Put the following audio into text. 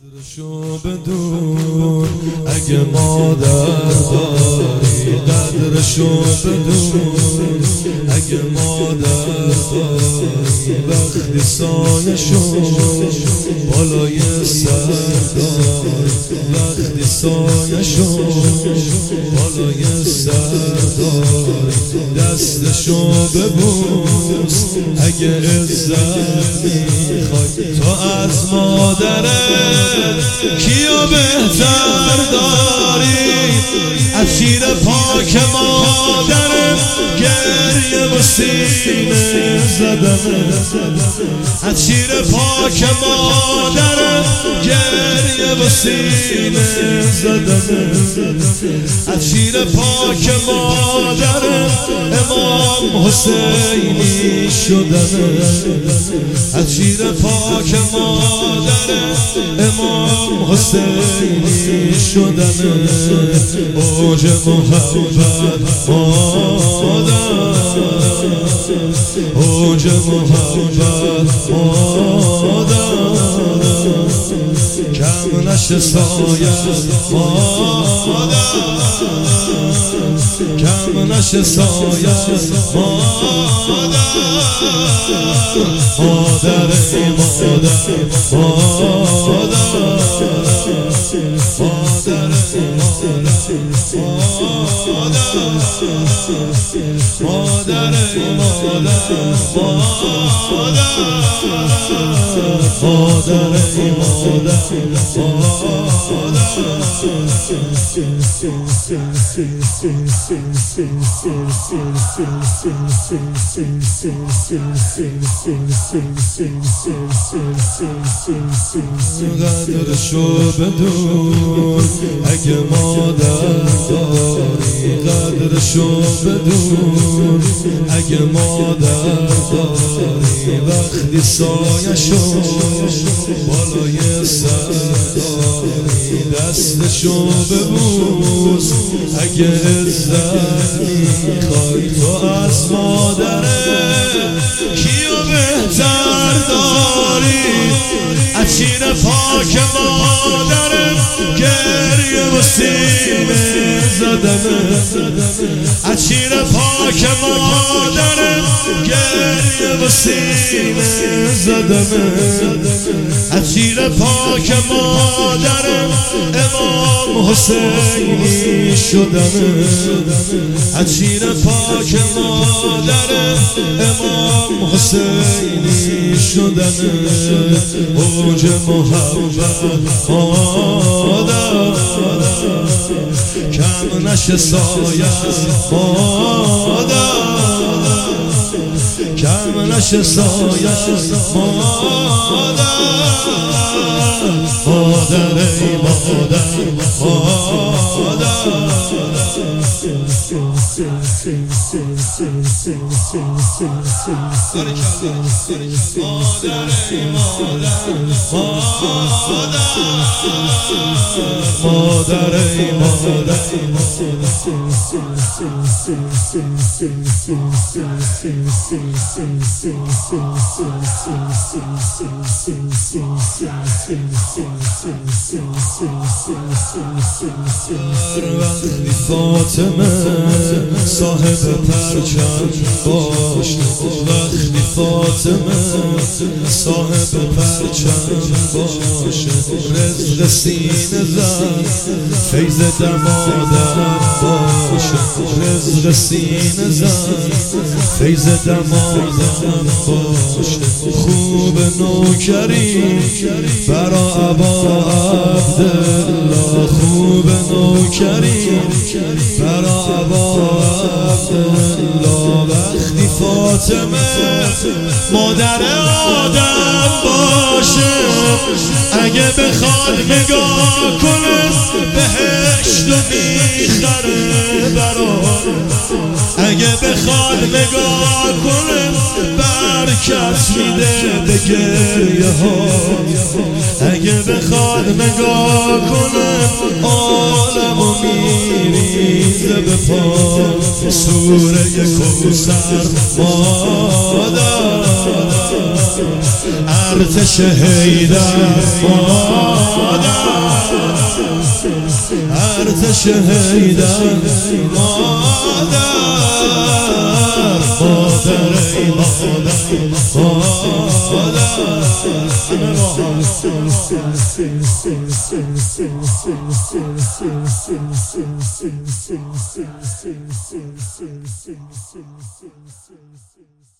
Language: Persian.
قدرشو بدون اگه مادر داری، قدرشو بدون اگه مادر داری، وقتی سایه‌شو بالای سر داری، وقتی سایه‌شو بالای سر داری، دستشو ببوس اگه عزت میخوای. تو از مادرت کیو بهتر داری؟ از شیر پاک مادرت گریه و سینه زدن، از شیر پاک مادرت گریه و سینه زدن، از شیر پاک مادرت امام حسینی شدن، از شیر پاک مادرت امام حسینی شدن. اوج محبت مادر، اوج محبت مادر، کم نشه سایه مادر، کم نشه سایه مادر، مادر ای مادر، مادر، مادر ای مادر، مادر ای مادر، مادر ای مادر، قدرشو بدون اگه مادر داری، قدرشو بدون اگه مادر داری، وقتی سایه‌شو بالای سر داری، دستشو ببوس اگه عزت میخوای. تو از مادرت کیو بهتر داری؟ از شیر پاک مادرت گریه و سینه زدن، از شیر پاک مادرت گریه و سینه زدن، از شیر پاک مادرت امام حسینی شدن، از شیر پاک مادرت امام حسینی شدن. اوج محبت مادر، کم نشه سایه مادر، کم نشه سایه مادر، مادر ای مادر، مادر، مادر ای مادر، وقتی فاطمه صاحب پرچم باشه، وقتی فاطمه صاحب پرچم باشه، رزق سینه زن فیض دمادر باشه، رزق سینه زن فیض دمادر باشه. خوب نوکری برا ابا عبدالله، خوب نوکری برا ابا عبدالله. وقتی فاطمه مادر آدم باشه، اگه بخواد نگاه کنه بهشت و میخره برا، اگه بخواد نگاه کنه برکت میده به گریه ها، اگه بخواد نگاه کنه عالمو میریزه به پا. سوره کوثر مادر، ارتش حیدر مادر، آتش حیدر مادر ای مادر